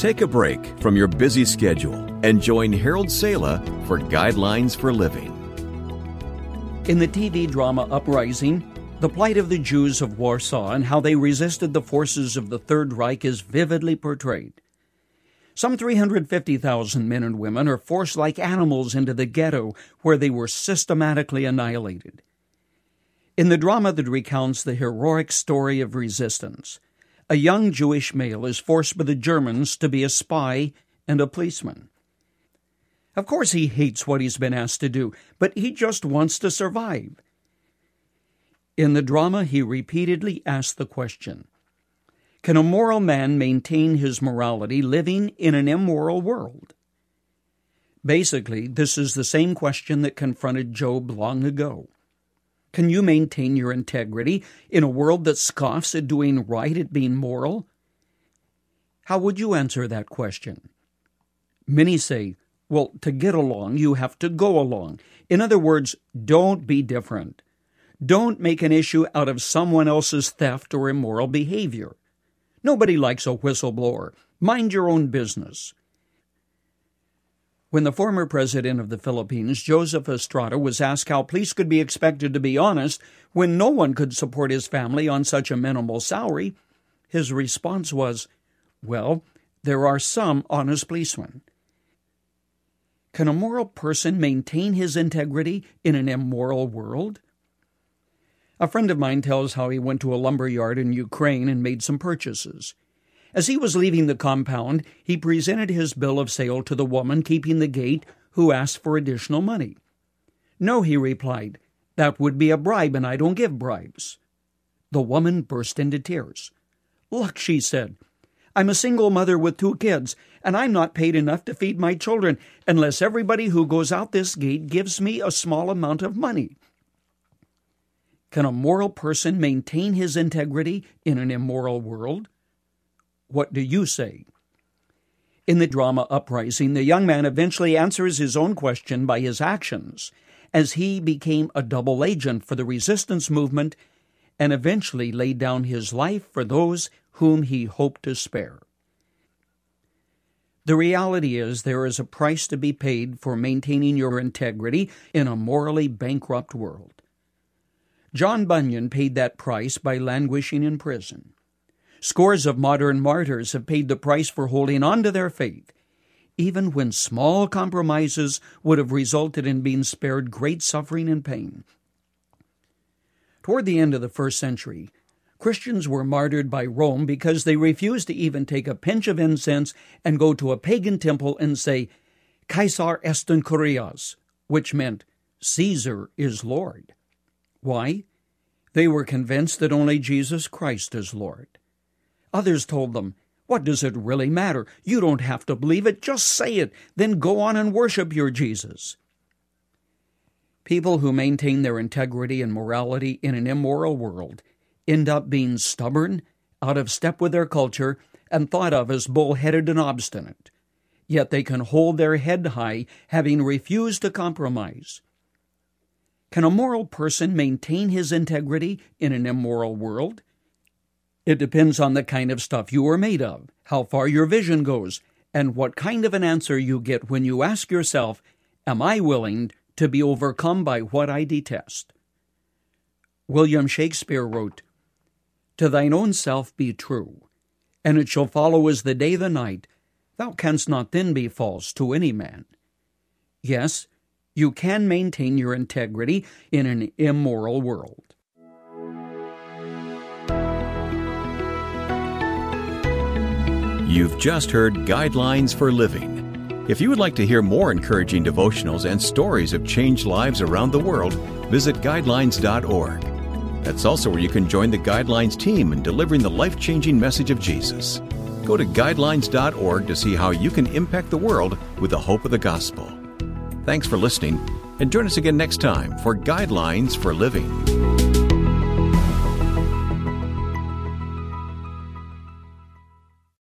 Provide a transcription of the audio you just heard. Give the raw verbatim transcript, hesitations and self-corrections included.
Take a break from your busy schedule and join Harold Sala for Guidelines for Living. In the T V drama Uprising, the plight of the Jews of Warsaw and how they resisted the forces of the Third Reich is vividly portrayed. Some three hundred fifty thousand men and women are forced like animals into the ghetto where they were systematically annihilated. In the drama that recounts the heroic story of resistance, a young Jewish male is forced by the Germans to be a spy and a policeman. Of course he hates what he's been asked to do, but he just wants to survive. In the drama, he repeatedly asks the question, can a moral man maintain his morality living in an immoral world? Basically, this is the same question that confronted Job long ago. Can you maintain your integrity in a world that scoffs at doing right, at being moral? How would you answer that question? Many say, well, to get along, you have to go along. In other words, don't be different. Don't make an issue out of someone else's theft or immoral behavior. Nobody likes a whistleblower. Mind your own business. When the former president of the Philippines, Joseph Estrada, was asked how police could be expected to be honest when no one could support his family on such a minimal salary, his response was, well, there are some honest policemen. Can a moral person maintain his integrity in an immoral world? A friend of mine tells how he went to a lumber yard in Ukraine and made some purchases. As he was leaving the compound, he presented his bill of sale to the woman keeping the gate, who asked for additional money. No, he replied, that would be a bribe, and I don't give bribes. The woman burst into tears. Look, she said, I'm a single mother with two kids, and I'm not paid enough to feed my children unless everybody who goes out this gate gives me a small amount of money. Can a moral person maintain his integrity in an immoral world? What do you say? In the drama Uprising, the young man eventually answers his own question by his actions, as he became a double agent for the resistance movement and eventually laid down his life for those whom he hoped to spare. The reality is there is a price to be paid for maintaining your integrity in a morally bankrupt world. John Bunyan paid that price by languishing in prison. Scores of modern martyrs have paid the price for holding on to their faith, even when small compromises would have resulted in being spared great suffering and pain. Toward the end of the first century, Christians were martyred by Rome because they refused to even take a pinch of incense and go to a pagan temple and say, Caesar estin Kyrios, which meant, Caesar is Lord. Why? They were convinced that only Jesus Christ is Lord. Others told them, what does it really matter? You don't have to believe it, just say it, then go on and worship your Jesus. People who maintain their integrity and morality in an immoral world end up being stubborn, out of step with their culture, and thought of as bull-headed and obstinate. Yet they can hold their head high, having refused to compromise. Can a moral person maintain his integrity in an immoral world? It depends on the kind of stuff you are made of, how far your vision goes, and what kind of an answer you get when you ask yourself, am I willing to be overcome by what I detest? William Shakespeare wrote, To thine own self be true, and it shall follow as the day the night, thou canst not then be false to any man. Yes, you can maintain your integrity in an immoral world. You've just heard Guidelines for Living. If you would like to hear more encouraging devotionals and stories of changed lives around the world, visit guidelines dot org. That's also where you can join the Guidelines team in delivering the life-changing message of Jesus. Go to guidelines dot org to see how you can impact the world with the hope of the gospel. Thanks for listening, and join us again next time for Guidelines for Living.